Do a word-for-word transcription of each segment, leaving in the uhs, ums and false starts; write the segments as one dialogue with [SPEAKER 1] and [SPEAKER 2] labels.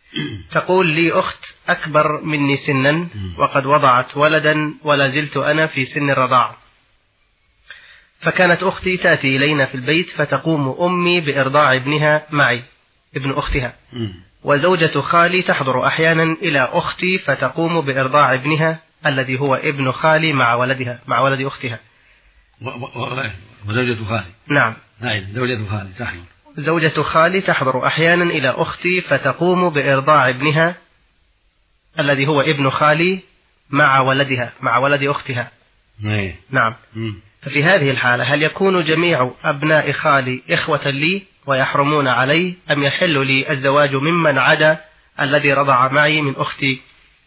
[SPEAKER 1] تقول لي أخت أكبر مني سنا وقد وضعت ولدا ولا زلت أنا في سن الرضاعة، فكانت أختي تأتي إلينا في البيت فتقوم أمي بإرضاع ابنها معي ابن أختها، وزوجة خالي تحضر أحيانا إلى أختي فتقوم بإرضاع ابنها الذي هو ابن خالي مع ولدها مع ولد أختها.
[SPEAKER 2] وزوجة خالي
[SPEAKER 1] نعم
[SPEAKER 2] نعم زوجة خالي تحضر
[SPEAKER 1] زوجة خالي تحضر أحيانا إلى أختي فتقوم بإرضاع ابنها الذي هو ابن خالي مع ولدها مع ولد أختها.
[SPEAKER 2] نعم,
[SPEAKER 1] نعم. ففي هذه الحالة هل يكون جميع أبناء خالي إخوة لي ويحرمون علي، أم يحل لي الزواج ممن عدا الذي رضع معي من أختي؟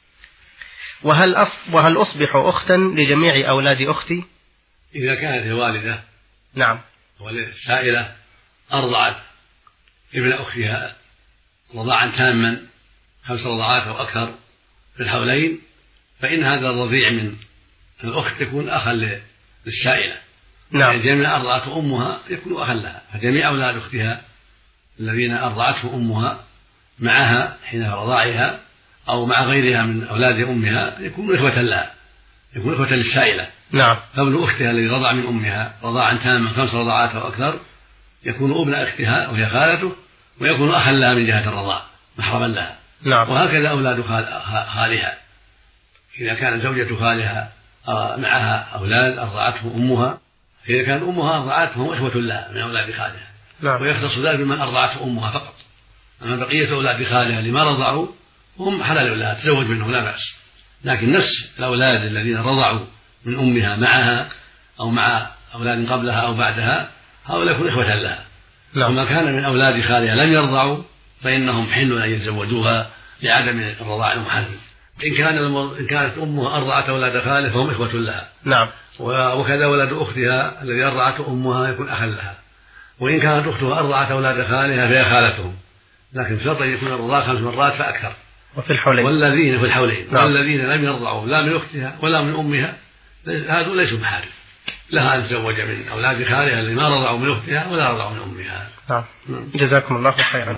[SPEAKER 1] وهل أص... وهل أصبح أختا لجميع أولاد أختي؟
[SPEAKER 2] إذا كانت الوالدة
[SPEAKER 1] نعم
[SPEAKER 2] والسائلة أرضعت ابن أختها رضاعا تاما خمس رضعات أو أكثر في الحولين، فإن هذا الرضيع من الأخت يكون أخا للسائلة.
[SPEAKER 1] نعم.
[SPEAKER 2] يعني جميع أرضعته أمها يكون أخا لها، فجميع أولاد أختها الذين أرضعته أمها معها حين رضاعها أو مع غيرها من أولاد أمها يكون إخوة لها، يكون إخوة للسائلة.
[SPEAKER 1] نعم.
[SPEAKER 2] فابن أختها الذي رضع من أمها رضاعا تاما خمس رضعات أو أكثر يكون ابن أختها وهي خالته، ويكون أخا لها من جهة الرضاع محرما لها.
[SPEAKER 1] نعم.
[SPEAKER 2] وهكذا أولاد خالها إذا كانت زوجة خالها معها أولاد أرضعتهم أمها، إذا كان أمها أرضعتهم إخوة لها من أولاد خالها.
[SPEAKER 1] نعم.
[SPEAKER 2] ويختص ذلك بمن أرضعته أمها فقط، أما بقية أولاد خالها لما رضعوا هم حلال لها تزوج منهم لا بأس، لكن نفس الأولاد الذين رضعوا من أمها معها أو مع أولاد قبلها أو بعدها هؤلاء يكون إخوة لها.
[SPEAKER 1] نعم.
[SPEAKER 2] وما كان من أولاد خالها لم يرضعوا فإنهم حل أن يتزوجوها لعدم الرضاع المحرم. إن كان إن كانت أمها أرضعت أولاد خالها فهم إخوة لها.
[SPEAKER 1] نعم.
[SPEAKER 2] وكذا ولد أختها الذي أرضعته أمها يكون أخا لها. وإن كانت أختها أرضعت أولاد خالها فهي خالتهم، لكن بشرط أن يكون الرضاع خمس مرات فأكثر.
[SPEAKER 1] وفي الحولين
[SPEAKER 2] والذين في الحولين.
[SPEAKER 1] نعم.
[SPEAKER 2] والذين لم يرضعوا لا من أختها ولا من أمها هذول ليسوا محارم، لها أن تزوج من أولاد خالها اللي ما رضعوا من أختها ولا رضعوا من أمها.
[SPEAKER 1] نعم. جزاكم الله خيرا.